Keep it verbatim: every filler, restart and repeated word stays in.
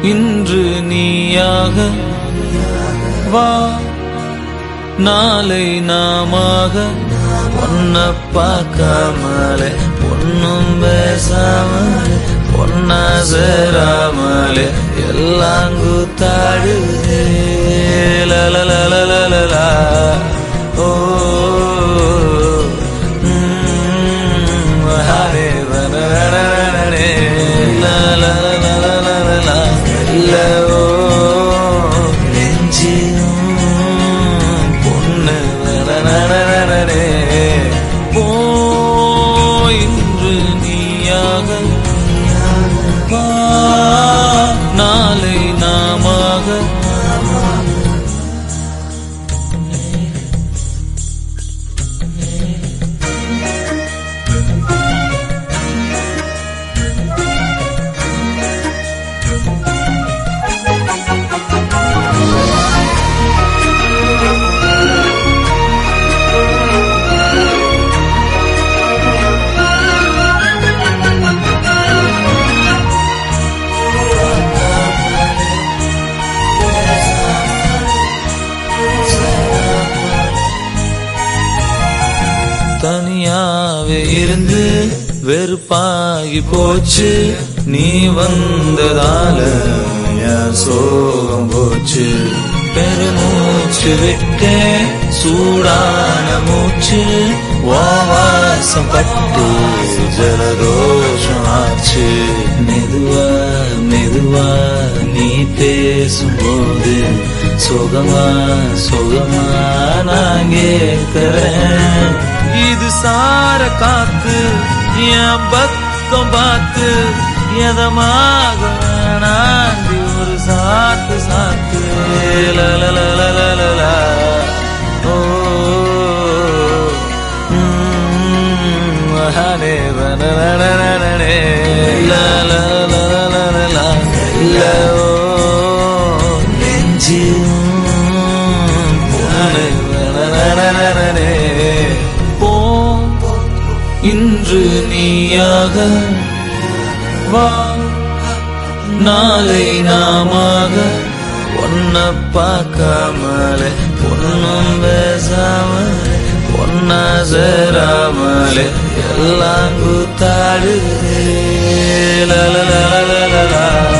இன்று நீயாக வா, நாளை நாமாக பொன்ன பார்க்காமலே பொன்னும் பேசாமலே பொன்னா சேராமலே எல்லாம் கூத்தாடுதே லலலலலலா. ஓ ஹரே வனரே லலலலலலா. இல்ல ஓ நெஞ்சியும் பொண்ணு வனரே போ, இன்று நீயாக வா, நாளை நாமாக தனியாவே இருந்து வெறுப்பாகி போச்சு, நீ வந்ததால என் சோகம் போச்சு. பெருமூச்சு விட்டே சூடான மூச்சு, வாசம் பட்டு ஜலதோஷம் ஆச்சு. மெதுவா மெதுவா நீ பேசும்போது சுகமா சுகமா நான் கேட்கிறேன். இது சார காத்து என் பக்கம் பார்த்து எதமாக நாண்டி ஒரு சாத்து சாத்து லலலலலலா. ஓ ஹரே வனரே லலலலலலா. இல்ல ஓ நெஞ்சியும் பொண்ணு வனரே போ, இன்று நீயாக வா, நாளை நாமாக பொன்ன பார்க்காமலே பொன்னும் பேசாமலே பொன்னா சேராமலே எல்லாம் கூத்தாடுதே லலலலலலா.